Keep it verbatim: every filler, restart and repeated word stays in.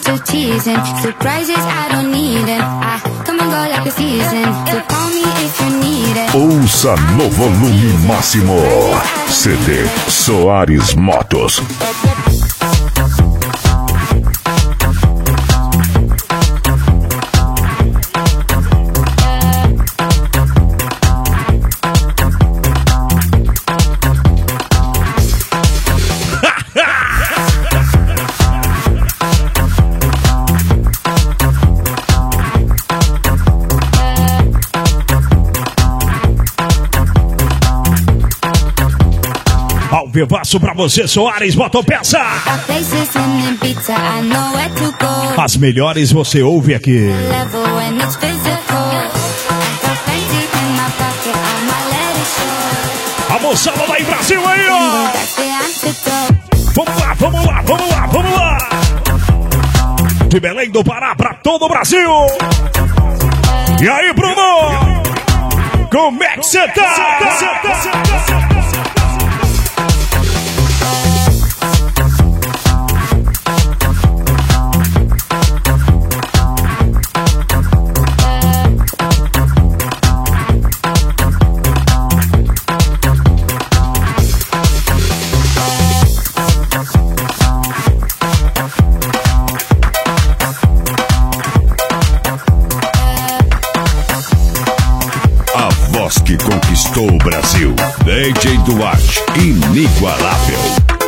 to teasing. Surprises I don't need them. I come and go like a season. So call me if you need it. Ouça no volume máximo. C D Soares Motos. Vivaço pra você, Soares, bota peça. As melhores você ouve aqui. A moçada lá em Brasil aí, ó. Vamos lá, vamos lá, vamos lá, vamos lá. De Belém do Pará pra todo o Brasil. E aí, Bruno? Como é que você tá? Que conquistou o Brasil. D J Duarte, inigualável.